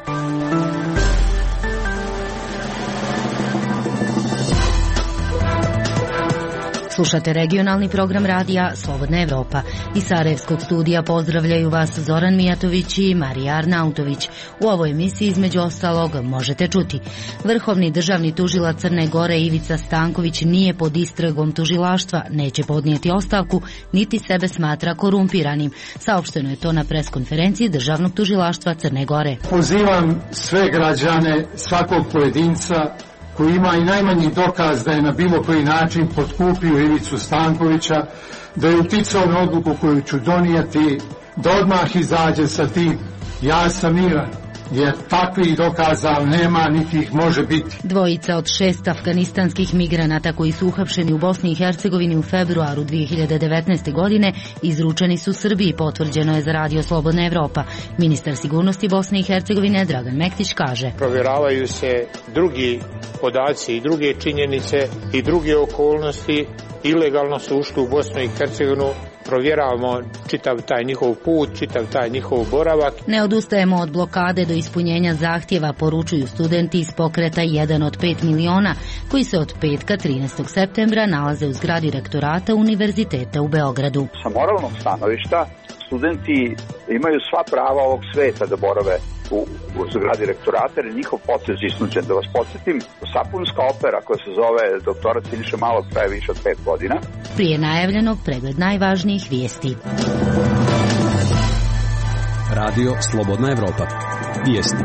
Slušate regionalni program radija Slobodna Evropa. Iz Sarajevskog studija pozdravljaju vas Zoran Mijatović i Marija Arnautović. U ovoj emisiji između ostalog možete čuti: Vrhovni državni tužilac Crne Gore Ivica Stanković nije pod istragom tužilaštva, neće podnijeti ostavku, niti sebe smatra korumpiranim. Saopšteno je to na preskonferenciji Državnog tužilaštva Crne Gore. Pozivam sve građane, svakog pojedinca koji ima i najmanji dokaz da je na bilo koji način potkupio Ivicu Stankovića, da je uticao na odluku koju ću donijeti, da odmah izađe sa tim: ja sam miran, jer takvih dokaza nema, niti ih može biti. Dvojica od 6 afganistanskih migranata koji su uhapšeni u Bosni i Hercegovini u februaru 2019. godine izručeni su Srbiji, potvrđeno je za Radio Slobodna Evropa. Ministar sigurnosti Bosne i Hercegovine Dragan Mektić kaže: provjeravaju se drugi podaci i druge činjenice i druge okolnosti. Ilegalno su ušli u Bosnu i Hercegovinu. Provjeravamo čitav taj njihov put, čitav taj njihov boravak. Ne odustajemo od blokade do ispunjenja zahtjeva, poručuju studenti iz pokreta 1 od 5 miliona, koji se od petka 13. septembra nalaze u zgradi rektorata Univerziteta u Beogradu. Sa moralnog stanovišta studenti imaju sva prava ovog sveta da borave u zgradi rektorata, jer je njihov potez isnuđen. Da vas podsjetim, sapunska opera koja se zove Doktorat Siniše Malog traje više od 5 godina. Prije najavljenog pregled najvažnijih vijesti. Radio Slobodna Evropa. Vijesti.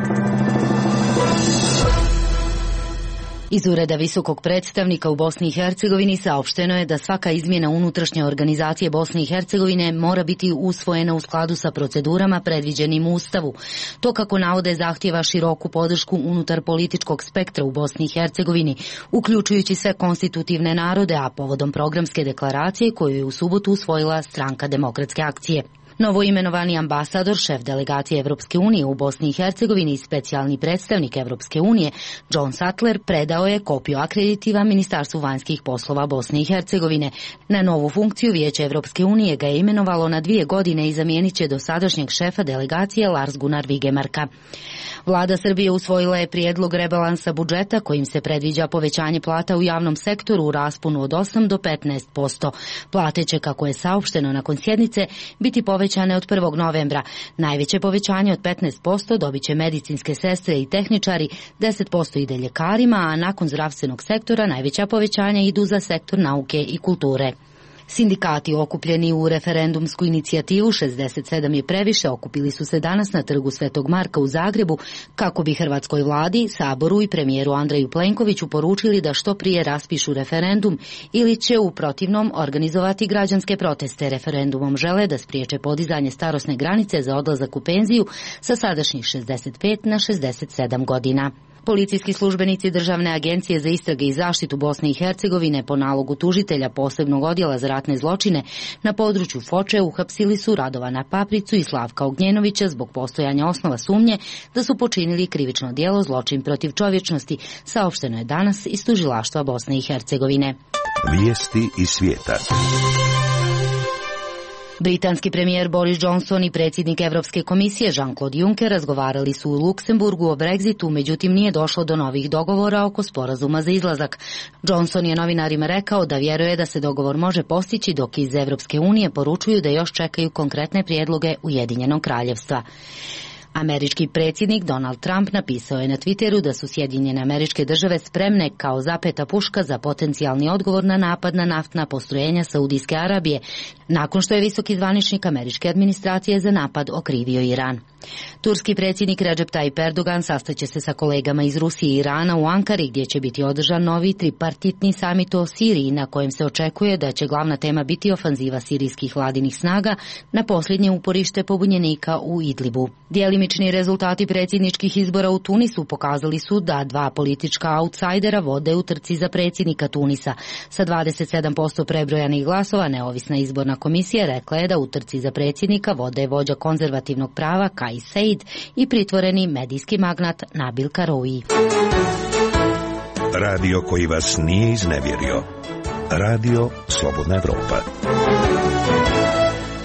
Iz ureda visokog predstavnika u Bosni i Hercegovini saopšteno je da svaka izmjena unutrašnje organizacije Bosne i Hercegovine mora biti usvojena u skladu sa procedurama predviđenim u Ustavu. To, kako navode, zahtjeva široku podršku unutar političkog spektra u Bosni i Hercegovini, uključujući sve konstitutivne narode, a povodom programske deklaracije koju je u subotu usvojila Stranka demokratske akcije. Novoimenovani ambasador, šef delegacije Evropske unije u Bosni i Hercegovini i specijalni predstavnik Evropske unije, John Sattler, predao je kopiju akreditiva Ministarstvu vanjskih poslova Bosne i Hercegovine. Na novu funkciju Vijeće Evropske unije ga je imenovalo na 2 godine i zamijenit će dosadašnjeg šefa delegacije Lars Gunnar Vigemarka. Vlada Srbije usvojila je prijedlog rebalansa budžeta kojim se predviđa povećanje plata u javnom sektoru u rasponu od 8 do 15%. Plate će, kako je saopšteno nakon sjednice, biti povećane od 1. novembra. Najveće povećanje od 15% dobit će medicinske sestre i tehničari, 10% ide ljekarima, a nakon zdravstvenog sektora najveća povećanja idu za sektor nauke i kulture. Sindikati okupljeni u referendumsku inicijativu 67 je previše okupili su se danas na trgu Svetog Marka u Zagrebu kako bi hrvatskoj vladi, Saboru i premijeru Andreju Plenkoviću poručili da što prije raspišu referendum ili će u protivnom organizovati građanske proteste. Referendumom žele da spriječe podizanje starosne granice za odlazak u penziju sa sadašnjih 65 na 67 godina. Policijski službenici Državne agencije za istrage i zaštitu Bosne i Hercegovine po nalogu tužitelja posebnog odjela za ratne zločine na području Foče uhapsili su Radovana Papricu i Slavka Ognjenovića zbog postojanja osnova sumnje da su počinili krivično djelo zločin protiv čovječnosti, saopšteno je danas iz tužilaštva Bosne i Hercegovine. Vijesti iz svijeta. Britanski premijer Boris Johnson i predsjednik Europske komisije Jean-Claude Juncker razgovarali su u Luksemburgu o Brexitu, međutim nije došlo do novih dogovora oko sporazuma za izlazak. Johnson je novinarima rekao da vjeruje da se dogovor može postići, dok iz Europske unije poručuju da još čekaju konkretne prijedloge Ujedinjenog kraljevstva. Američki predsjednik Donald Trump napisao je na Twitteru da su Sjedinjene Američke Države spremne kao zapeta puška za potencijalni odgovor na napad na naftna postrojenja Saudijske Arabije, nakon što je visoki zvaničnik američke administracije za napad okrivio Iran. Turski predsjednik Recep Tayyip Erdogan sastaće se sa kolegama iz Rusije i Irana u Ankari, gdje će biti održan novi tripartitni samit o Siriji, na kojem se očekuje da će glavna tema biti ofanziva sirijskih vladinih snaga na posljednje uporište pobunjenika u Idlibu. Djelimični rezultati predsjedničkih izbora u Tunisu pokazali su da 2 politička outsidera vode u trci za predsjednika Tunisa. Sa 27% prebrojanih glasova neovisna izborna komisija rekla je da u trci za predsjednika vode vođa konzervativnog prava Kais Saied i pritvoreni medijski magnat Nabil Karoui. Radio koji vas nije iznevjerio. Radio Slobodna Evropa.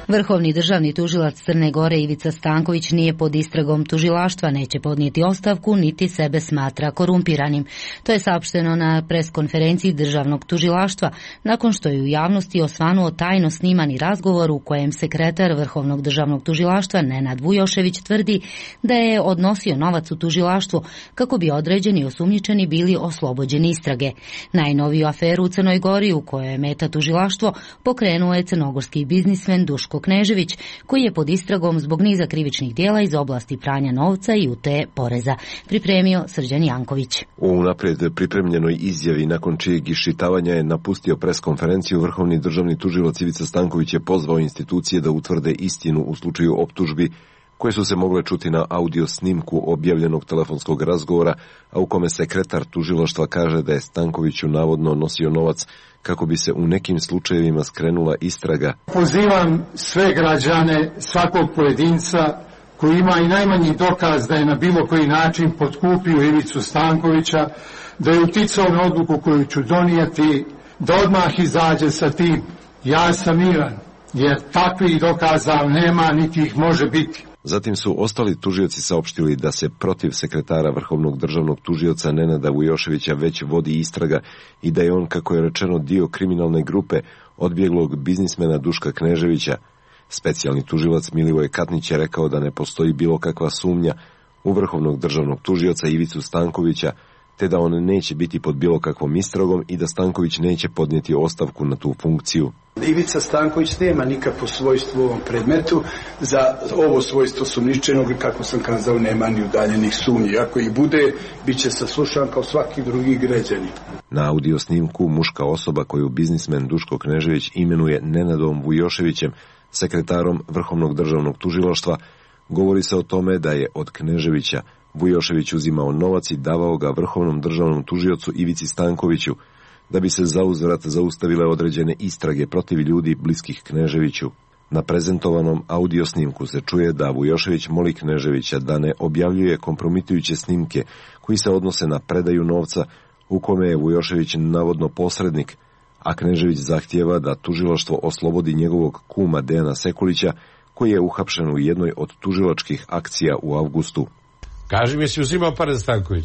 Vrhovni državni tužilac Crne Gore Ivica Stanković nije pod istragom tužilaštva, neće podnijeti ostavku, niti sebe smatra korumpiranim. To je saopšteno na preskonferenciji državnog tužilaštva, nakon što je u javnosti osvanuo tajno snimani razgovor u kojem sekretar Vrhovnog državnog tužilaštva Nenad Vujošević tvrdi da je odnosio novac u tužilaštvo kako bi određeni osumnjičeni bili oslobođeni istrage. Najnoviju aferu u Crnoj Gori u kojoj je meta tužilaštvo pokrenuo je crnogorski biznismen Duško Knežević, koji je pod istragom zbog niza krivičnih djela iz oblasti pranja novca i utaje poreza. Pripremio Srđan Janković. U unaprijed pripremljenoj izjavi nakon čijeg iščitavanja je napustio preskonferenciju, Vrhovni državni tužilac Ivica Stanković je pozvao institucije da utvrde istinu u slučaju optužbi koje su se mogle čuti na audio snimku objavljenog telefonskog razgovora, a u kome sekretar tužilaštva kaže da je Stankoviću navodno nosio novac kako bi se u nekim slučajevima skrenula istraga. Pozivam sve građane, svakog pojedinca koji ima i najmanji dokaz da je na bilo koji način potkupio Ivicu Stankovića, da je uticao na odluku koju ću donijeti, da odmah izađe sa tim ja sam miran, jer takvih dokaza nema niti ih može biti. Zatim su ostali tužioci saopštili da se protiv sekretara Vrhovnog državnog tužioca Nenada Vujoševića već vodi istraga i da je on, kako je rečeno, dio kriminalne grupe odbjeglog biznismena Duška Kneževića. Specijalni tužilac Milivoje Katnić je rekao da ne postoji bilo kakva sumnja u Vrhovnog državnog tužioca Ivicu Stankovića, te da on neće biti pod bilo kakvom istragom i da Stanković neće podnijeti ostavku na tu funkciju. Ivica Stanković nema nikakvo svojstvo u ovom predmetu. Za ovo svojstvo sumnjičenog, kako sam kazao, nema ni udaljenih sumnji. Ako ih bude, bit će saslušan kao svaki drugi građanin. Na audio snimku muška osoba koju biznismen Duško Knežević imenuje Nenadom Vujoševićem, sekretarom Vrhovnog državnog tužilaštva, govori se o tome da je od Kneževića Vujošević uzimao novac i davao ga Vrhovnom državnom tužiocu Ivici Stankoviću, da bi se zauzvrat zaustavile određene istrage protiv ljudi bliskih Kneževiću. Na prezentovanom audio snimku se čuje da Vujošević moli Kneževića da ne objavljuje kompromitujuće snimke koji se odnose na predaju novca, u kome je Vujošević navodno posrednik, a Knežević zahtijeva da tužilaštvo oslobodi njegovog kuma Dejana Sekulića, koji je uhapšen u jednoj od tužilačkih akcija u avgustu. Kaži mi, si uzimao pare za Stanković?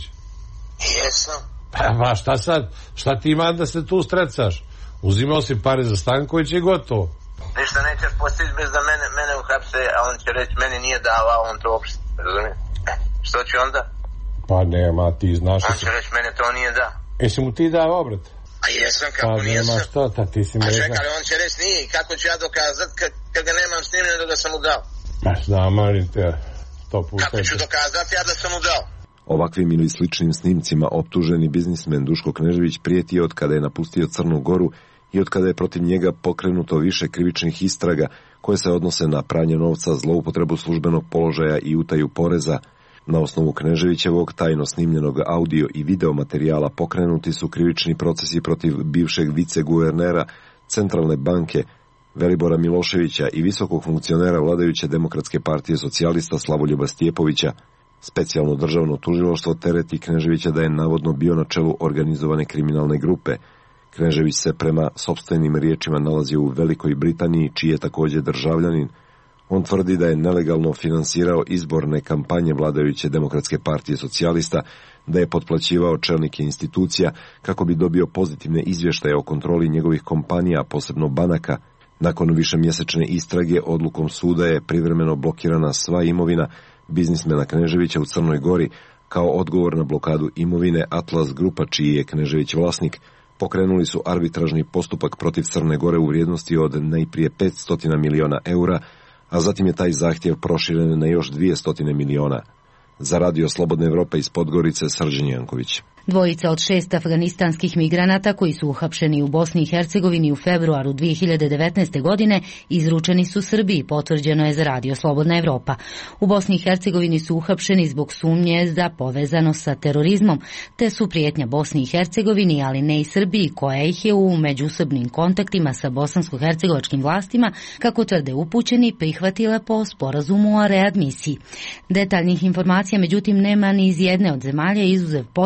Jesam. Pa šta sad? Šta ti ima da se tu strecaš? Uzimao si pare za Stanković i gotovo. Ništa neće postići bez da mene uhapse, a on će reći meni nije davao, on to uopšte, razumije? Što će onda? Pa nema, ti znaš... On će reći mene to nije da. Jesi mu ti dao obrat? A jesam, kako pa nijesam. Pa nema što, ta ti si me... A čekaj, ali on će reći nije, kako ću ja dokazat kad ga nemam snimljeno da sam mu dao? Pa znam, malim te... Kako ću dokazati ja da sam mu dao? Ovakvim ili sličnim snimcima optuženi biznismen Duško Knežević prijeti od kada je napustio Crnu Goru i od kada je protiv njega pokrenuto više krivičnih istraga koje se odnose na pranje novca, zloupotrebu službenog položaja i utaju poreza. Na osnovu Kneževićevog tajno snimljenog audio i video materijala pokrenuti su krivični procesi protiv bivšeg viceguvernera Centralne banke Velibora Miloševića i visokog funkcionera vladajuće Demokratske partije socijalista Slavoljuba Stjepovića. Specijalno državno tužilaštvo tereti Kneževića da je navodno bio na čelu organizovane kriminalne grupe. Knežević se prema sopstvenim riječima nalazi u Velikoj Britaniji, čiji je također državljanin. On tvrdi da je nelegalno finansirao izborne kampanje vladajuće Demokratske partije socijalista, da je potplaćivao čelnike institucija kako bi dobio pozitivne izvještaje o kontroli njegovih kompanija, posebno banaka. Nakon višemjesečne istrage odlukom suda je privremeno blokirana sva imovina biznismena Kneževića u Crnoj Gori. Kao odgovor na blokadu imovine, Atlas Grupa, čiji je Knežević vlasnik, pokrenuli su arbitražni postupak protiv Crne Gore u vrijednosti od najprije 500 miliona eura, a zatim je taj zahtjev proširen na još 200 miliona. Za Radio Slobodne Evrope iz Podgorice, Srđan Janković. Dvojica od 6 afganistanskih migranata koji su uhapšeni u Bosni i Hercegovini u februaru 2019. godine izručeni su Srbiji, potvrđeno je za Radio Slobodna Evropa. U Bosni i Hercegovini su uhapšeni zbog sumnje za povezanost sa terorizmom, te su prijetnja Bosni i Hercegovini, ali ne i Srbiji, koja ih je u međusobnim kontaktima sa bosansko-hercegovačkim vlastima, kako tvrde upućeni, prihvatila po sporazumu o readmisiji. Detaljnih informacija, međutim, nema ni iz jedne od zemalja, izuzev potvrde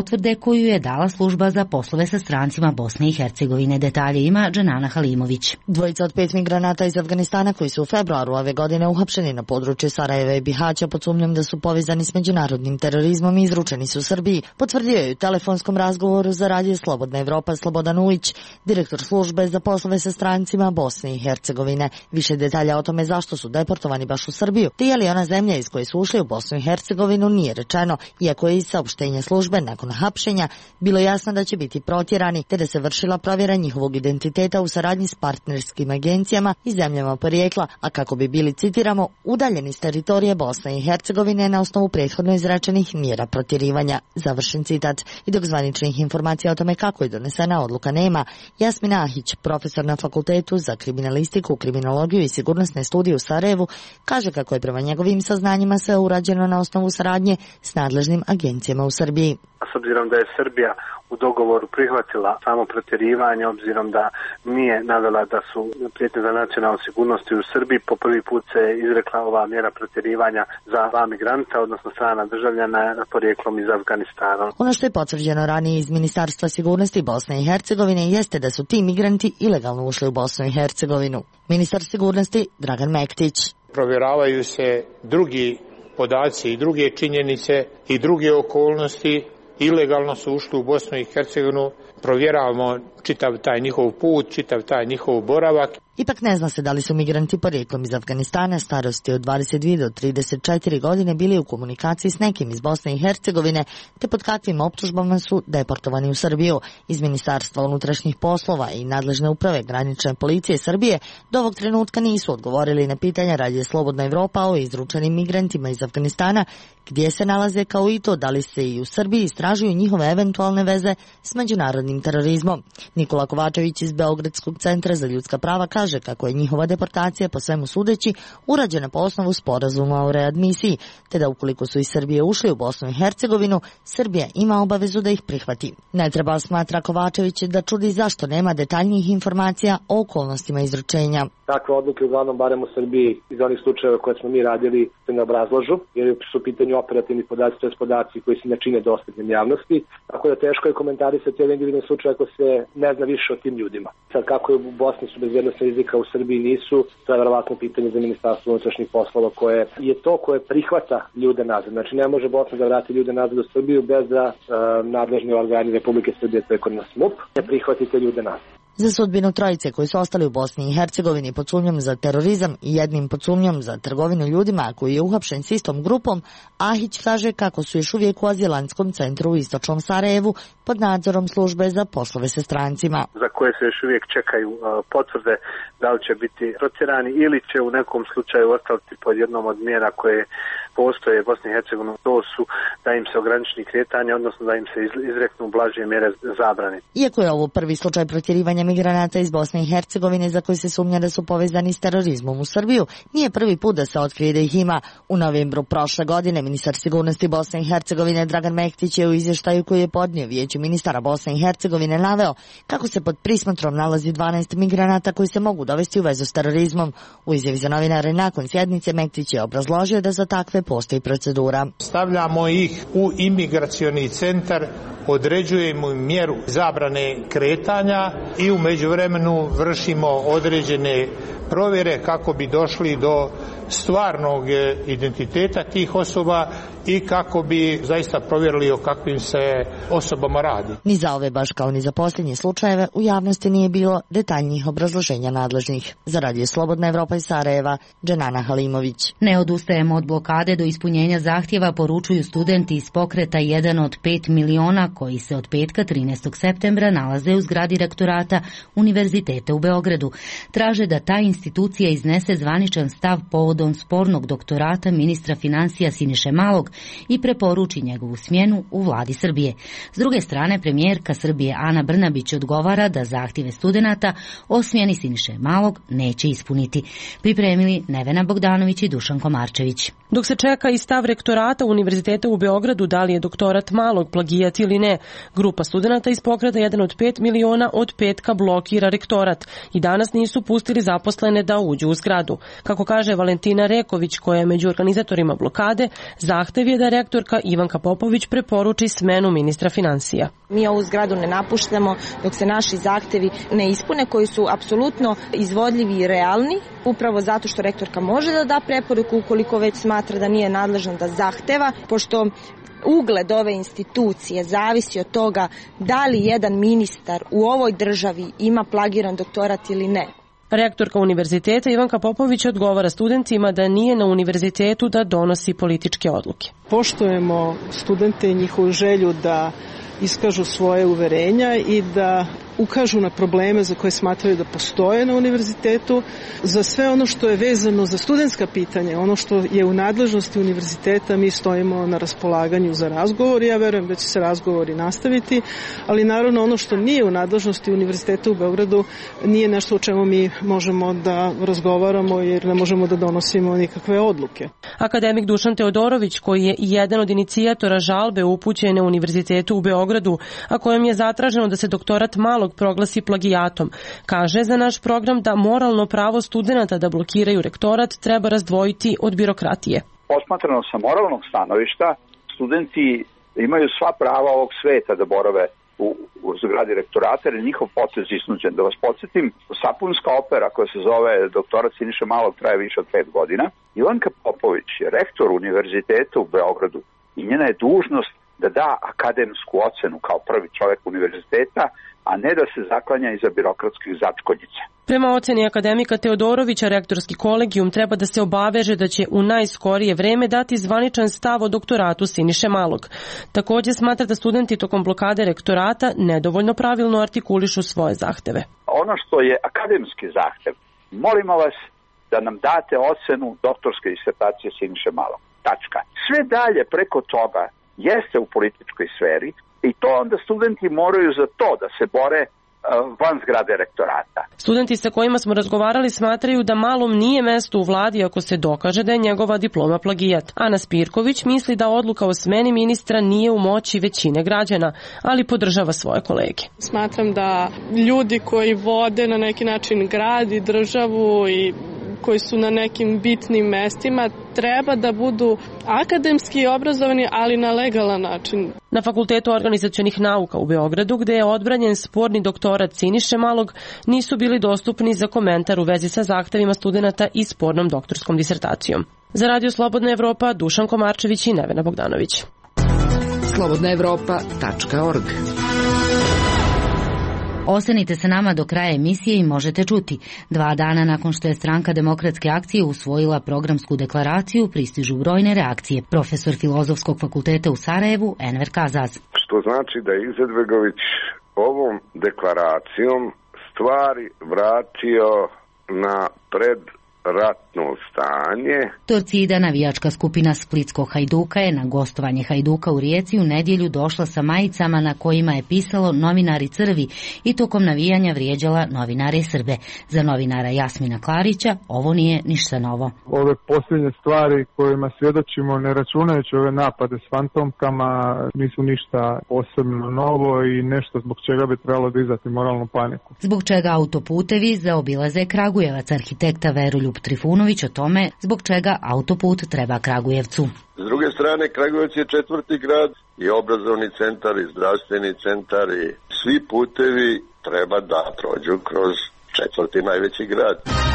koju je dala služba za poslove sa strancima Bosne i Hercegovine. Detalje ima Dženana Halimović. Dvojica od 5 migranata iz Afganistana koji su u februaru ove godine uhapšeni na području Sarajeva i Bihaća pod sumnjom da su povezani s međunarodnim terorizmom i izručeni su u Srbiji, potvrdio je u telefonskom razgovoru za Radio Slobodna Evropa Slobodan Ujić, direktor službe za poslove sa strancima Bosne i Hercegovine. Više detalja o tome zašto su deportovani baš u Srbiju, te je li ona zemlja iz koje su ušli u Bosnu i Hercegovinu nije rečeno, iako je iz saopštenja službe nakon hapšenja bilo jasno da će biti protjerani, te da se vršila provjera njihovog identiteta u saradnji s partnerskim agencijama i zemljama porijekla, a kako bi bili, citiramo, udaljeni s teritorije Bosne i Hercegovine na osnovu prethodno izrečenih mjera protjerivanja. Završen citat. I dok zvaničnih informacija o tome kako je donesena odluka nema, Jasmina Ahić, profesor na Fakultetu za kriminalistiku, kriminologiju i sigurnosne studije u Sarajevu, kaže kako je prema njegovim saznanjima sve urađeno na osnovu saradnje s nadležnim agencijama u Srbiji. S obzirom da je Srbija u dogovoru prihvatila samo protjerivanje, obzirom da nije navela da su prijetnje za nacionalnu sigurnost u Srbiji, po prvi put se izrekla ova mjera protjerivanja za dva migranta, odnosno strana državljana porijeklom iz Afganistana. Ono što je potvrđeno ranije iz Ministarstva sigurnosti Bosne i Hercegovine jeste da su ti migranti ilegalno ušli u Bosnu i Hercegovinu. Ministar sigurnosti Dragan Mektić. Provjeravaju se drugi podaci i druge činjenice i druge okolnosti. Ilegalno su ušli u Bosnu i Hercegovinu, provjeravamo čitav taj njihov put, čitav taj njihov boravak. Ipak ne zna se da li su migranti porijeklom iz Afganistana starosti od 22 do 34 godine bili u komunikaciji s nekim iz Bosne i Hercegovine, te pod kakvim optužbama su deportovani u Srbiju. Iz Ministarstva unutrašnjih poslova i nadležne uprave granične policije Srbije do ovog trenutka nisu odgovorili na pitanja Radio Slobodna Evropa o izručenim migrantima iz Afganistana, gdje se nalaze, kao i to da li se i u Srbiji istražuju njihove eventualne veze s međunarodnim terorizmom. Nikola Kovačević iz Beogradskog centra za ljudska prava kaže kako je njihova deportacija po svemu sudeći urađena po osnovu sporazuma o readmisiji, te da ukoliko su iz Srbije ušli u Bosnu i Hercegovinu, Srbija ima obavezu da ih prihvati. Ne treba, smatra Kovačević, da čudi zašto nema detaljnijih informacija o okolnostima izručenja. Takve odluke uglavnom, barem u Srbiji, iz onih slučajeva koje smo mi radili, se ne obrazlažu, jer su u pitanju operativni podaci, to je podaci koji se ne čine dostupnim javnosti, tako da teško je komentarisati ove individualne slučaje ako se ne zna više o tim ljudima. Sad, kako je u Bosni su bezbednosne rizika, u Srbiji nisu, to je verovatno pitanje za Ministarstvo unutrašnjih poslova koje je to koje prihvata ljude nazad. Znači, ne može Bosna da vrati ljude nazad u Srbiju bez da nadležni organi Republike Srbije, to je kod nas MUP, ne prihvatite ljude nazad. Za sudbinu trojice koji su ostali u Bosni i Hercegovini pod sumnjom za terorizam i jednim pod sumnjom za trgovinu ljudima koji je uhapšen s istom grupom, Ahić kaže kako su još uvijek u azilantskom centru u istočnom Sarajevu pod nadzorom službe za poslove sa strancima. Za koje se još uvijek čekaju potvrde da li će biti protjerani ili će u nekom slučaju ostati pod jednom od mjera koje postoje u Bosni i Hercegovini. To su da im se ograniči kretanje, odnosno da im se izreknu blaže mjere zabrane. Iako je ovo prvi slučaj protjerivanja migranata iz Bosne i Hercegovine za koji se sumnja da su povezani s terorizmom u Srbiju, nije prvi put da se otkrije da ih ima. U novembru prošle godine ministar sigurnosti Bosne i Hercegovine Dragan Mektić je u izvještaju koji je podnio Vijeću ministara Bosne i Hercegovine naveo kako se pod prismotrom nalazi 12 migranata koji se mogu dovesti u vezu s terorizmom. U izjavi za novinare nakon sjednice Mektić je obrazložio da za takve postoji procedura. Stavljamo ih u imigracioni centar, određujemo im mjeru zabrane kretanja i u međuvremenu vršimo određene provjere kako bi došli do stvarnog identiteta tih osoba i kako bi zaista provjerili o kakvim se osobama radi. Ni za ove, baš kao ni za posljednje slučajeve, u javnosti nije bilo detaljnijih obrazloženja nadležnih. Za Radio Slobodna Evropa iz Sarajeva, Dženana Halimović. Ne odustajemo od blokade do ispunjenja zahtjeva, poručuju studenti iz pokreta 1 od 5 miliona koji se od petka 13. septembra nalaze u zgradi rektorata Univerziteta u Beogradu. Traže da ta institucija iznese zvaničan stav povodom spornog doktorata ministra financija Siniše Malog i preporuči njegovu smjenu u vladi Srbije. S druge strane, premijerka Srbije Ana Brnabić odgovara da zahtjeve studenata o smjeni Siniše Malog neće ispuniti. Pripremili Nevena Bogdanović i Dušan Komarčević. Dok se čeka i stav rektorata Univerziteta u Beogradu da li je doktorat Malog plagijat ili ne, grupa studenata iz pokreta 1 od 5 miliona od petka blokira rektorat i danas nisu pustili zaposlene da uđu u zgradu. Kako kaže Valentina Reković, koja je među organizatorima blokade, zahtevi Zahtev je da rektorka Ivanka Popović preporuči smenu ministra finansija. Mi ovu zgradu ne napuštamo dok se naši zahtevi ne ispune, koji su apsolutno izvodljivi i realni, upravo zato što rektorka može da da preporuku ukoliko već smatra da nije nadležna da zahteva, pošto ugled ove institucije zavisi od toga da li jedan ministar u ovoj državi ima plagiran doktorat ili ne. Rektorka univerziteta Ivanka Popović odgovara studentima da nije na univerzitetu da donosi političke odluke. Poštujemo studente i njihovu želju da iskažu svoje uverenja i da ukažu na probleme za koje smatraju da postoje na univerzitetu. Za sve ono što je vezano za studentska pitanja, ono što je u nadležnosti univerziteta, mi stojimo na raspolaganju za razgovor. Ja verujem da će se razgovori nastaviti, ali naravno ono što nije u nadležnosti univerziteta u Beogradu nije nešto o čemu mi možemo da razgovaramo, jer ne možemo da donosimo nikakve odluke. Akademik Dušan Teodorović, koji je jedan od inicijatora žalbe upućene Univerzitetu u Beogradu, a kojom je zatraženo da se doktorat Malog proglasi plagijatom, kaže za naš program da moralno pravo studenata da blokiraju rektorat treba razdvojiti od birokratije. Posmatrano sa moralnog stanovišta, studenti imaju sva prava ovog sveta da borave u zgradi rektorata, jer je njihov potez iznuđen. Da vas podsjetim, sapunska opera koja se zove Doktorat Siniše Malog traje više od 5 godina. Ivanka Popović je rektor univerziteta u Beogradu i njena je dužnost da da akademsku ocenu kao prvi čovjek univerziteta, a ne da se zaklanja iza birokratskih začkoljica. Prema oceni akademika Teodorovića, rektorski kolegijum treba da se obaveže da će u najskorije vreme dati zvaničan stav o doktoratu Siniše Malog. Također smatra da studenti tokom blokade rektorata nedovoljno pravilno artikulišu svoje zahteve. Ono što je akademski zahtev, molimo vas da nam date ocenu doktorske disertacije Siniše Malog. Tačka. Sve dalje preko toga jeste u političkoj sferi i to onda studenti moraju za to da se bore van zgrade rektorata. Studenti sa kojima smo razgovarali smatraju da Malom nije mesto u vladi ako se dokaže da je njegova diploma plagijat. Ana Spirković misli da odluka o smeni ministra nije u moći većine građana, ali podržava svoje kolege. Smatram da ljudi koji vode na neki način grad i državu i koji su na nekim bitnim mestima treba da budu akademski obrazovani, ali na legalan način. Na Fakultetu organizacionih nauka u Beogradu, gde je odbranjen sporni doktorat Siniše Malog, nisu bili dostupni za komentar u vezi sa zahtevima studenata i spornom doktorskom disertacijom. Za Radio Slobodna Evropa, Dušan Komarčević i Nevena Bogdanović. slobodnaevropa.org. Ostanite sa nama do kraja emisije i možete čuti. 2 dana nakon što je Stranka demokratske akcije usvojila programsku deklaraciju, pristižu brojne reakcije. Profesor Filozofskog fakulteta u Sarajevu, Enver Kazaz. Što znači da je Izetbegović ovom deklaracijom stvari vratio na predratno stanje. Torcida, navijačka skupina Splitskog Hajduka, je na gostovanje Hajduka u Rijeci u nedjelju došla sa majicama na kojima je pisalo novinari crvi i tokom navijanja vrijeđala novinare Srbe. Za novinara Jasmina Klarića ovo nije ništa novo. Ove posljednje stvari kojima svjedočimo, ne računajući ove napade s fantomkama, nisu ništa posebno novo i nešto zbog čega bi trebalo dizati moralnu paniku. Zbog čega autoputevi zaobilaze Kragujevac, arhitekta Veroljub Trifunović o tome zbog čega autoput treba Kragujevcu. S druge strane, Kragujevac je 4. grad i obrazovni centar i zdravstveni centar i svi putevi treba da prođu kroz 4. najveći grad.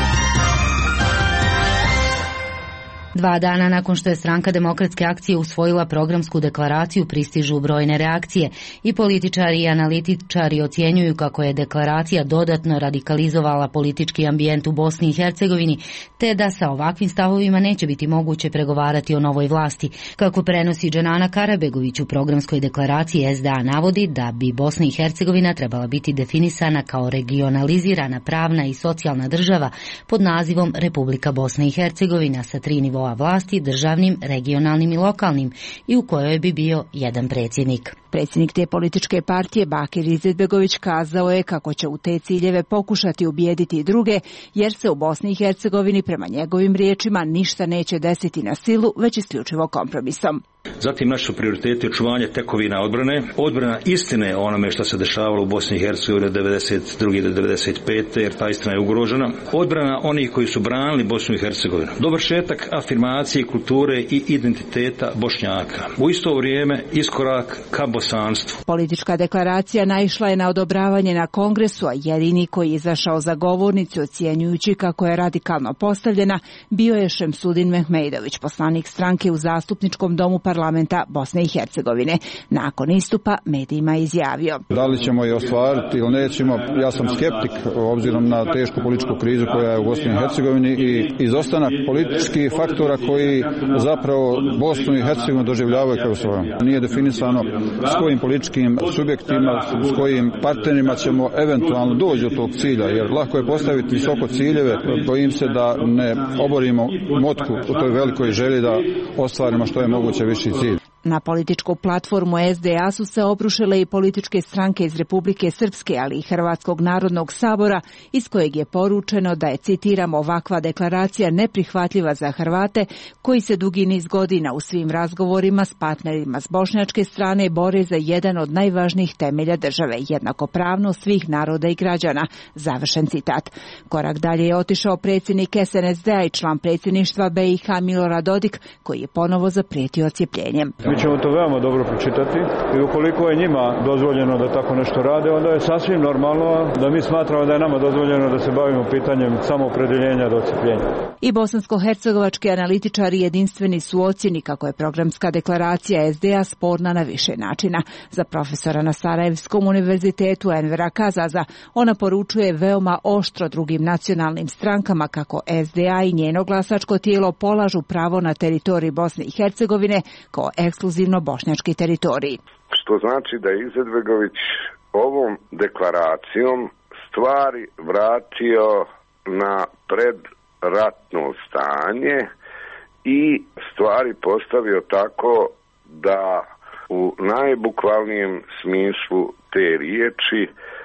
2 dana nakon što je Stranka demokratske akcije usvojila programsku deklaraciju, pristižu brojne reakcije i političari i analitičari ocjenjuju kako je deklaracija dodatno radikalizovala politički ambijent u Bosni i Hercegovini, te da sa ovakvim stavovima neće biti moguće pregovarati o novoj vlasti. Kako prenosi Dženana Karabegović u programskoj deklaraciji, SDA navodi da bi Bosna i Hercegovina trebala biti definisana kao regionalizirana pravna i socijalna država pod nazivom Republika Bosna i Hercegovina sa 3 nivoa vlasti, državnim, regionalnim i lokalnim, i u kojoj bi bio jedan predsjednik. Predsjednik te političke partije Bakir Izetbegović kazao je kako će u te ciljeve pokušati ubijediti i druge, jer se u Bosni i Hercegovini prema njegovim riječima ništa neće desiti na silu, već isključivo kompromisom. Zatim naši su prioriteti očuvanje tekovina odbrana istine o onome što se dešavalo u Bosni i Hercegovini od 92. do 95. jer ta istina je ugrožena. Odbrana onih koji su branili Bosnu i Hercegovinu. Dovršetak afirmacije kulture i identiteta Bošnjaka. U isto vrijeme iskorak ka bosanstvu. Politička deklaracija naišla je na odobravanje na Kongresu, a jedini koji je izašao za govornicu ocjenjujući kako je radikalno postavljena bio je Šemsudin Mehmeidović, poslanik stranke u Zastupničkom domu parlamenta Bosne i Hercegovine. Nakon istupa medijima izjavio: Da li ćemo je ostvariti ili nećemo, ja sam skeptik obzirom na tešku političku krizu koja je u Bosni i Hercegovini i izostanak političkih faktora koji zapravo Bosnu i Hercegovinu doživljavaju kao svoju. Nije definisano s kojim političkim subjektima, s kojim partnerima ćemo eventualno doći do tog cilja, jer lako je postaviti visoko ciljeve, bojim se da ne oborimo motku u toj velikoj želji da ostvarimo što je moguće viši cilj. Na političku platformu SDA su se obrušile i političke stranke iz Republike Srpske, ali i Hrvatskog narodnog sabora, iz kojeg je poručeno da je, citiram, ovakva deklaracija neprihvatljiva za Hrvate koji se dugi niz godina u svim razgovorima s partnerima s bošnjačke strane bore za jedan od najvažnijih temelja države, jednakopravnost svih naroda i građana. Završen citat. Korak dalje je otišao predsjednik SNSD-a i član predsjedništva BiH Milorad Dodik, koji je ponovo zaprijetio odcjepljenjem. Mi ćemo to veoma dobro pročitati i ukoliko je njima dozvoljeno da tako nešto rade, onda je sasvim normalno da mi smatramo da je nama dozvoljeno da se bavimo pitanjem samoopredeljenja do odcepljenja. I bosansko-hercegovački analitičari jedinstveni su u ocjeni kako je programska deklaracija SDA sporna na više načina. Za profesora na Sarajevskom univerzitetu Envera Kazaza ona poručuje veoma oštro drugim nacionalnim strankama kako SDA i njeno glasačko tijelo polažu pravo na teritoriji Bosne i Hercegovine kao ekskluzivno bošnjački teritorij. Što znači da je Izetbegović ovom deklaracijom stvari vratio na predratno stanje i stvari postavio tako da u najbukvalnijem smislu te riječi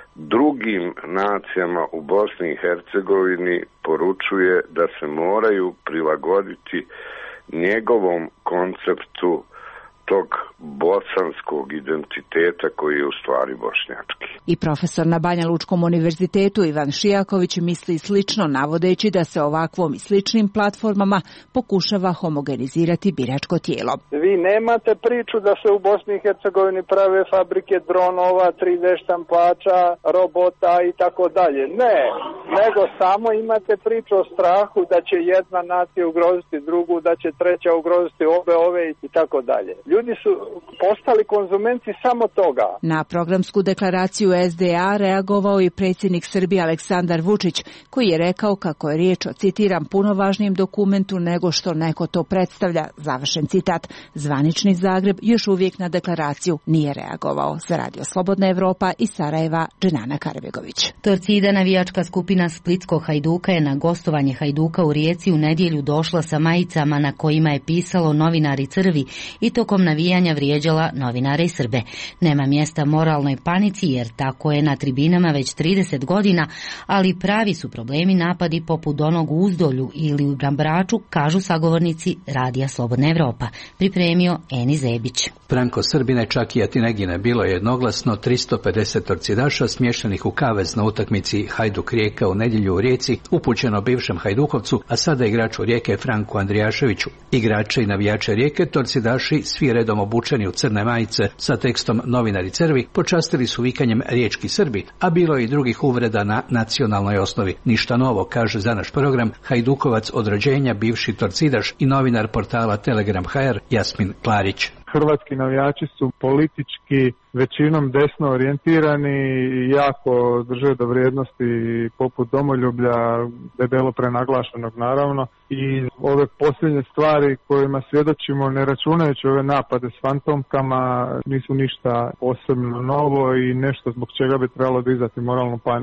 drugim nacijama u Bosni i Hercegovini poručuje da se moraju prilagoditi njegovom konceptu tog bosanskog identiteta koji je u stvari bošnjački. I profesor na Banja Lučkom univerzitetu Ivan Šijaković misli slično, navodeći da se ovakvom i sličnim platformama pokušava homogenizirati biračko tijelo. Vi nemate priču da se u Bosni i Hercegovini prave fabrike dronova, 3D štampača, robota i tako dalje. Ne, nego samo imate priču o strahu da će jedna nacija ugroziti drugu, da će treća ugroziti ove i tako dalje. Ljudi su postali konzumenti samo toga. Na programsku deklaraciju SDA reagovao i predsjednik Srbije Aleksandar Vučić, koji je rekao kako je riječ o, citiram, puno važnijem dokumentu nego što neko to predstavlja, završen citat. Zvanični Zagreb još uvijek na deklaraciju nije reagovao. Za Radio Slobodna Evropa iz Sarajeva, Dženana Karbegović. Torcida, navijačka skupina Splitskog Hajduka, je na gostovanje Hajduka u Rijeci u nedjelju došla sa majicama na kojima je pisalo Novinari crvi i tokom navijanja vrijeđala novinare i Srbe. Nema mjesta moralnoj panici jer tako je na tribinama već 30 godina, ali pravi su problemi napadi poput onog u Uzdolju ili u Braču, kažu sagovornici Radija Slobodna Evropa. Pripremio Eni Zebić. Franko Srbine, čak i Atinegine, bilo je jednoglasno 350 torcidaša smještenih u kavez na utakmici Hajduk Rijeka u nedjelju u Rijeci, upućeno bivšem Hajdukovcu, a sada igraču Rijeke Franku Andrijaševiću. Igrače i navijače Rijeke torcidaši, svi redom obučeni u crne majice sa tekstom Novinari crvi, počastili su vikanjem Riječki Srbi, a bilo je i drugih uvreda na nacionalnoj osnovi. Ništa novo, kaže za naš program Hajdukovac od rođenja, bivši torcidaš i novinar portala Telegram HR Jasmin Klarić. Hrvatski navijači su politički većinom desno orijentirani i jako drže do vrijednosti poput domoljublja, debelo prenaglašenog naravno, i ove posljednje stvari kojima svjedočimo, ne računajući ove napade s fantomkama, nisu ništa posebno novo i nešto zbog čega bi trebalo dizati moralnu paniku.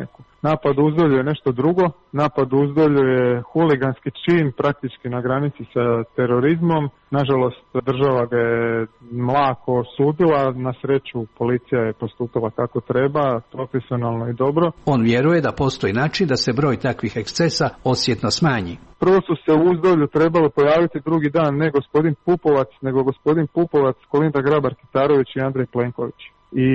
Napad u Uzdolju je nešto drugo. Napad u Uzdolju je huliganski čin, praktički na granici sa terorizmom. Nažalost, država ga je mlako osudila. Na sreću, policija je postupila kako treba, profesionalno i dobro. On vjeruje da postoji način da se broj takvih ekscesa osjetno smanji. Prvo su se u Uzdolju trebalo pojaviti drugi dan ne gospodin Pupovac, nego gospodin Pupovac, Kolinda Grabar-Kitarović i Andrej Plenković. I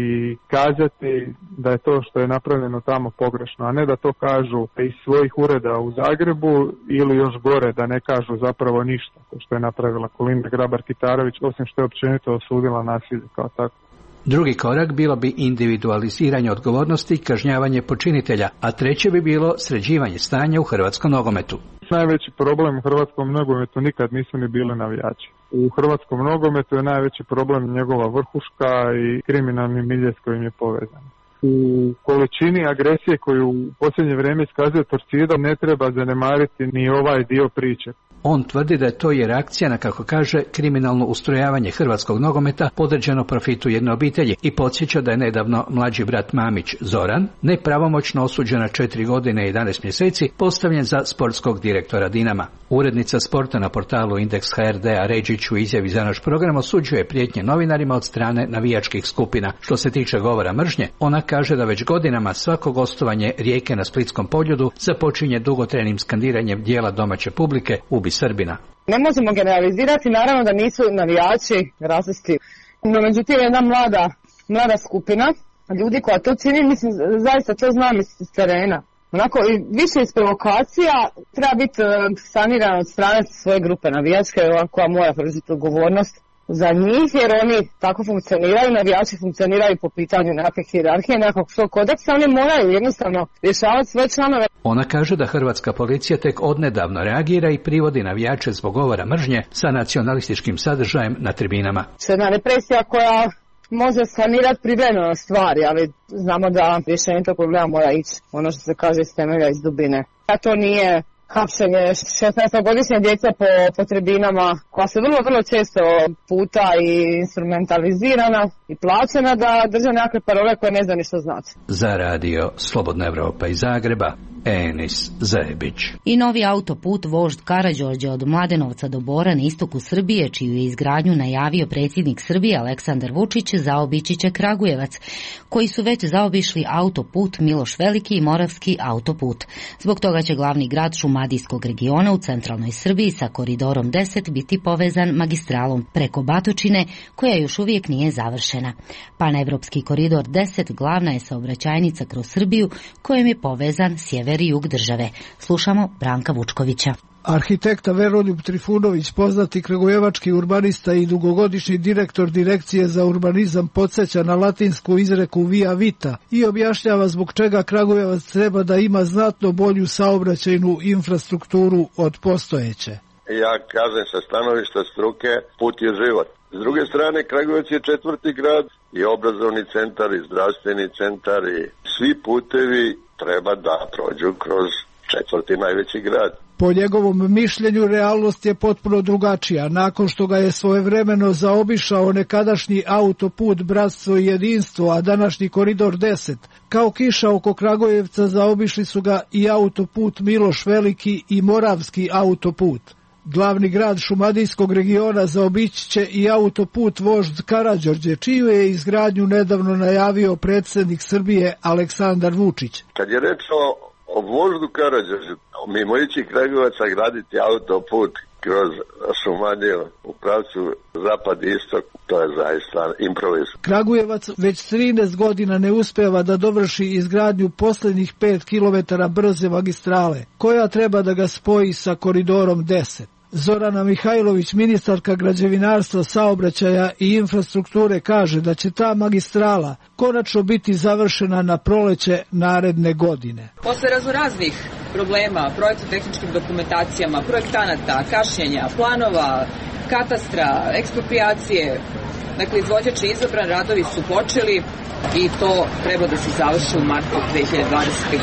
kazati da je to što je napravljeno tamo pogrešno, a ne da to kažu iz svojih ureda u Zagrebu ili još gore da ne kažu zapravo ništa, što je napravila Kolinda Grabar-Kitarović, osim što je općenito osudila nasilje kao tako. Drugi korak bilo bi individualiziranje odgovornosti i kažnjavanje počinitelja, a treće bi bilo sređivanje stanja u hrvatskom nogometu. Najveći problem u hrvatskom nogometu nikad nisu ni bili navijači. U hrvatskom nogometu je najveći problem njegova vrhuška i kriminalni milje s kojim je povezan. U količini agresije koju u posljednje vrijeme iskazuje Torcida ne treba zanemariti ni ovaj dio priče. On tvrdi da je to i reakcija na, kako kaže, kriminalno ustrojavanje hrvatskog nogometa podređeno profitu jedne obitelji i podsjeća da je nedavno mlađi brat Mamić Zoran, nepravomoćno osuđen na 4 godine i 11 mjeseci, postavljen za sportskog direktora Dinama. Urednica sporta na portalu Indeks HRD-a Ređić u izjavi za naš program osuđuje prijetnje novinarima od strane navijačkih skupina. Što se tiče govora mržnje, ona kaže da već godinama svako gostovanje Rijeke na Splitskom poljudu započinje dugotrajnim skandiranjem dijela domaće publike "Ubi Srbina". Ne možemo generalizirati, naravno da nisu navijači rasisti. No međutim, jedna mlada skupina ljudi koja to čini, mislim, zaista to znam iz terena. Onako, više iz provokacija treba biti sanirano od strane svoje grupe navijačke koja mora preuzeti odgovornost za njih, jer oni tako funkcioniraju, navijači funkcioniraju po pitanju nekakve hijerarhije, nekakvog svog kodeksa, oni moraju jednostavno rješavati svoje članove. Ona kaže da hrvatska policija tek odnedavno reagira i privodi navijače zbog govora mržnje sa nacionalističkim sadržajem na tribinama. Jedna represija koja može sanirati privremeno stvari, ali znamo da rješenje tog problema mora ići, ono što se kaže, iz temelja, iz dubine. A to nije hapšenje 16-godišnje djece po tribinama, koja se vrlo često puta i instrumentalizirana i plaćena da drže nekakve parole koje ne zna ni što znači. Za radio Slobodna Evropa iz Zagreba, Enis Zebić. I novi autoput vožd Karađorđe od Mladenovca do Bora na istoku Srbije, čiju je izgradnju najavio predsjednik Srbije Aleksandar Vučić, zaobići će Kragujevac, koji su već zaobišli autoput Miloš Veliki i Moravski autoput. Zbog toga će glavni grad šumadijskog regiona u centralnoj Srbiji sa koridorom 10 biti povezan magistralom preko Batočine, koja još uvijek nije završena. Panevropski koridor 10 glavna je saobraćajnica kroz Srbiju, kojom je povezan sjever i jug države. Slušamo Branka Vučkovića. Arhitekta Veroljub Trifunović, poznati kragujevački urbanista i dugogodišnji direktor Direkcije za urbanizam, podsjeća na latinsku izreku via vita i objašnjava zbog čega Kragujevac treba da ima znatno bolju saobraćajnu infrastrukturu od postojeće. Ja kažem sa stanovišta struke, put je život. S druge strane, Kragujevac je 4. grad i obrazovni centar i zdravstveni centar i svi putevi treba da prođu kroz 4. najveći grad. Po njegovom mišljenju realnost je potpuno drugačija. Nakon što ga je svojevremeno zaobišao nekadašnji autoput Bratstvo i jedinstvo, a današnji koridor 10, kao kiša oko Kragujevca zaobišli su ga i autoput Miloš Veliki i Moravski autoput. Glavni grad šumadijskog regiona zaobići će i autoput vožd Karađorđe, čiju je izgradnju nedavno najavio predsjednik Srbije Aleksandar Vučić. Kad je reč o voždu Karađorđe, mimo ići Kragujevaca graditi autoput kroz Šumadiju u pravcu zapad-istok, to je zaista improviz. Kragujevac već 13 godina ne uspeva da dovrši izgradnju posljednjih 5 km brze magistrale, koja treba da ga spoji sa koridorom 10. Zorana Mihajlović, ministarka građevinarstva, saobraćaja i infrastrukture, kaže da će ta magistrala konačno biti završena na proleće naredne godine. Posle raznoraznih problema, projektno-tehničkim dokumentacijama, projektanata, kašnjenja, planova, katastra, ekspropriacije, dakle izvođač je izabran, radovi su počeli i to treba da se završi u martu 2020. godine.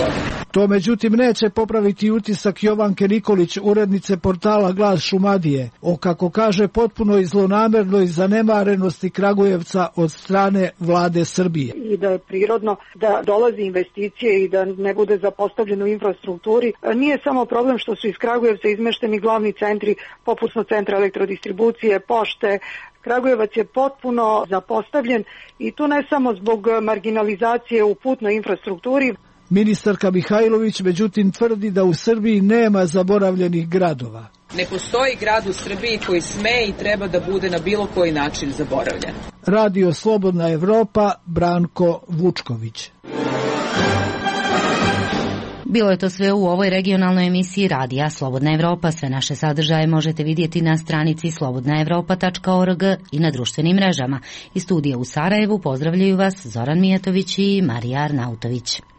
To međutim neće popraviti utisak Jovanke Nikolić, urednice portala Glas Šumadije, o kako kaže potpunoj zlonamernoj zanemarenosti Kragujevca od strane vlade Srbije. I da je prirodno da dolazi investicije i da ne bude zapostavljeno u infrastrukturi. Nije samo problem što su iz Kragujevca izmešteni glavni centri poput centra elektrodistribucije, pošte. Kragujevac je potpuno zapostavljen i to ne samo zbog marginalizacije u putnoj infrastrukturi. Ministarka Mihajlović međutim tvrdi da u Srbiji nema zaboravljenih gradova. Ne postoji grad u Srbiji koji sme i treba da bude na bilo koji način zaboravljen. Radio Slobodna Evropa, Branko Vučković. Bilo je to sve u ovoj regionalnoj emisiji Radija Slobodna Evropa. Sve naše sadržaje možete vidjeti na stranici slobodnaevropa.org i na društvenim mrežama. Iz studija u Sarajevu pozdravljaju vas Zoran Mijatović i Marija Arnautović.